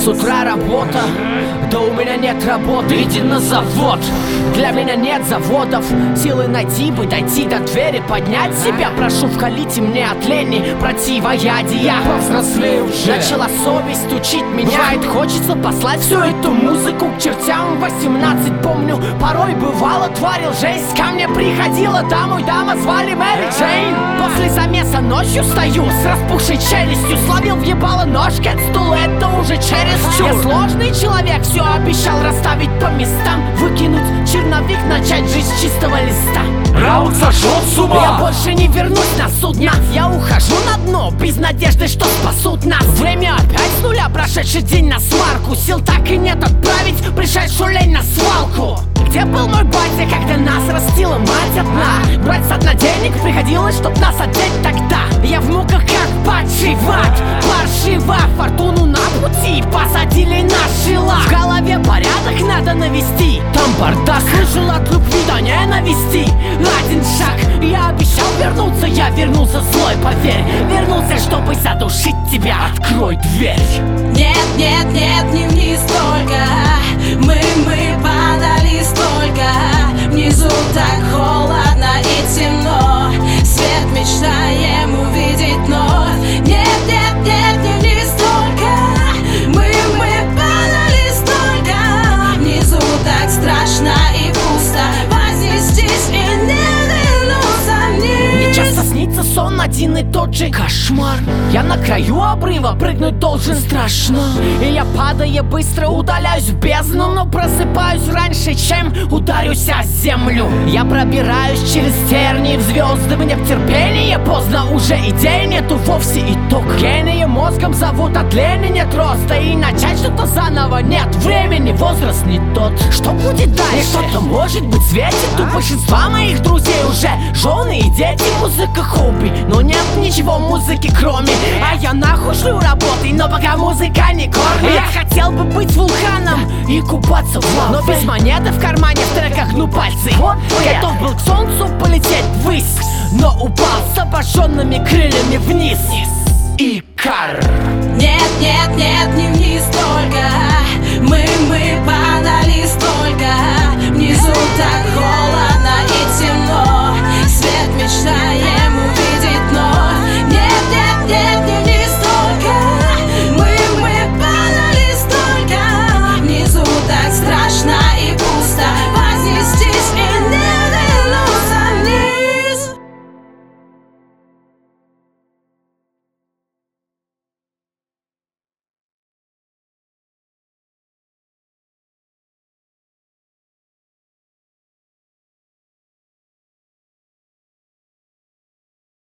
С утра работа, да у меня нет работы, иди на завод. Для меня нет заводов, силы найти бы, дойти до двери, поднять себя. Прошу, вкалите мне от лени противоядия. Повзрослею уже, начала совесть учить меня. Бывает, хочется послать всю эту музыку к чертям. 18, помню, порой бывало, творил жесть. Ко мне приходила дама, звали Мэри Джейн. После замеса ночью стою с распухшей челюстью. Словил в ебало ножки от стула, это уже чересчур. Я сложный человек, все обещал расставить по местам. Выкинуть черновик, начать жизнь с чистого листа. Раунд сошел с ума. Я больше не вернусь на судно. Я ухожу на дно, без надежды, что спасут нас. Время опять с нуля, прошедший день на сварку. Сил так и нет отправить пришедшую лень на свалку. Где был мой батя, когда нас растила мать одна? Брать со дна денег приходилось, чтоб нас одеть тогда. Я в муках как подшивать, паршиво. Фортуну на пути посадили на шила. В голове порядок надо навести, там бардак. Слышал от любви до ненависти один шаг. Я обещал вернуться, я вернулся злой, поверь. Вернулся, чтобы задушить тебя, открой дверь. Нет, нет, нет, не вниз только. Мы падали столько. Внизу так холодно и темно. Свет мечтаем увидеть, но нет, нет, нет, не вниз только. Мы падали столько. Внизу так страшно и пусто. Вознестись и не вернуться вниз. Мне часто снится сон один и тот же кошмар. Я на краю обрыва, прыгнуть должен страшно. И я, падая, быстро удаляюсь в бездну. Но просыпаюсь раньше, чем ударюсь о землю. Я пробираюсь через тернии в звезды. Мне в терпение поздно, уже идей нету вовсе итог. Гении мозгом зовут, от лени нет роста. И начать что-то заново нет времени, возраст не тот. Что будет дальше? Что-то может быть светит. У большинства моих друзей уже жены и дети. Музыка хобби, но нет ничего музыки кроме. А я нахуй шлю работой, но пока музыка не кормит. Я хотел бы быть вулканом и купаться в лаве, но без монеты в кармане, в треках гну пальцы. Готов был к солнцу полететь ввысь, но упал с обожженными крыльями вниз. Икар. Нет, нет, нет, не вниз только. Мы